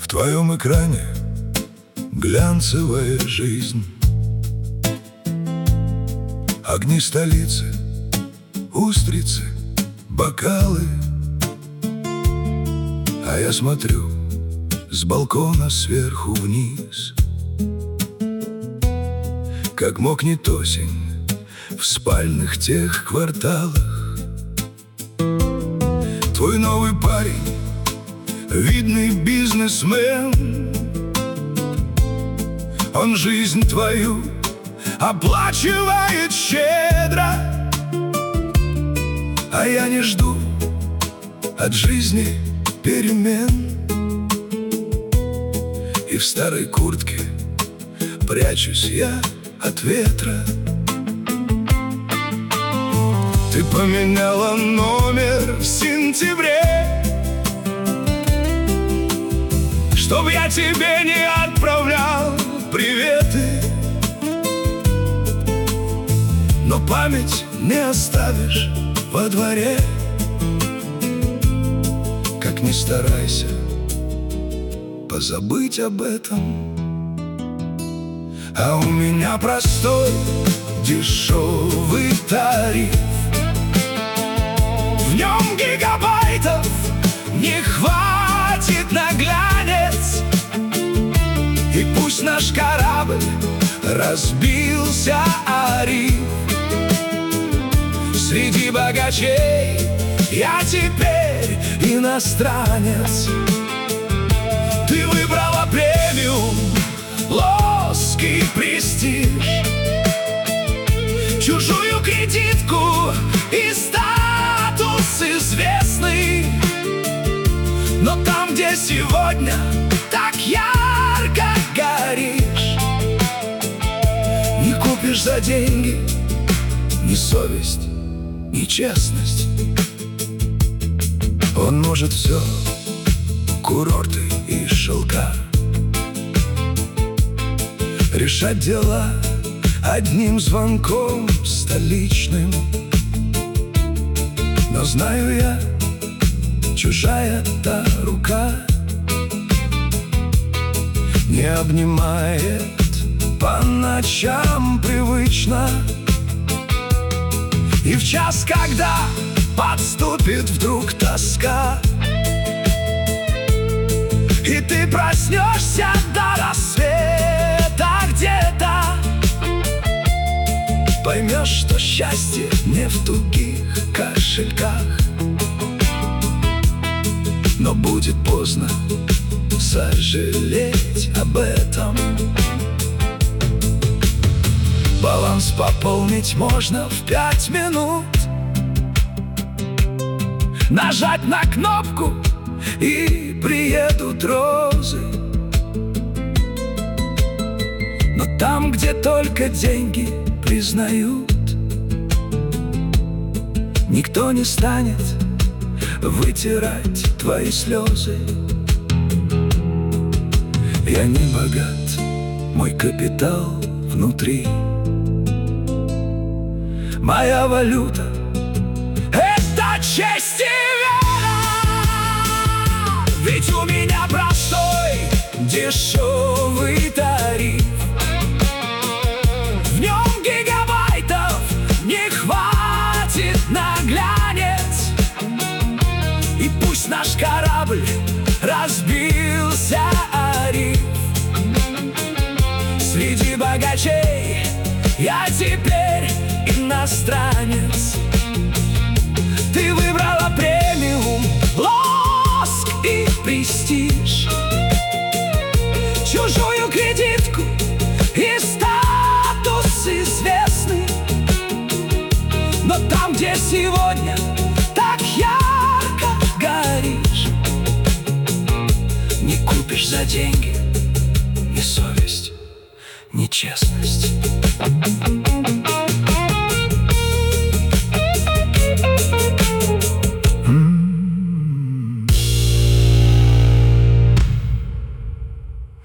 твоем экране глянцевая жизнь. Огни столицы, устрицы, бокалы. А я смотрю с балкона сверху вниз, как мокнет осень в спальных тех кварталах. Твой новый парень, видный бизнесмен, он жизнь твою оплачивает щедро. А я не жду от жизни перемен, и в старой куртке прячусь я от ветра. Ты поменяла номер в сентябре, чтоб я тебе не отправлял приветы. Но память не оставишь во дворе, как ни старайся позабыть об этом. А у меня простой дешевый тариф, в нем гигабайтов не хватит на глянец. И пусть наш корабль разбился о риф, среди богачей я теперь иностранец. Ты выбрала премиум, лоск и престиж, чужую кредитку и статус известный. Но там, где сегодня так ярко горишь, не купишь за деньги ни совесть, ни честность. Он может все, курорты и шелка, решать дела одним звонком столичным. Но знаю я, чужая та рука не обнимает по ночам привычно. И в час, когда подступит вдруг тоска, и ты проснешься до рассвета где-то, поймешь, что счастье не в тугих кошельках. Но будет поздно сожалеть об этом. Баланс пополнить можно в 5 минут. Нажать на кнопку, и приедут розы. Но там, где только деньги признают, никто не станет вытирать твои слезы. Я не богат, мой капитал внутри. Моя валюта — это честь и вера. Ведь у меня простой дешевый тариф, в нем гигабайтов не хватит на глянец. И пусть наш корабль разбился о риф, среди богачей я теперь иностранец. Ты выбрала премиум, лоск и престиж, чужую кредитку и статус известный. Но там, где сегодня так ярко горишь, не купишь за деньги ни совесть, ни честность.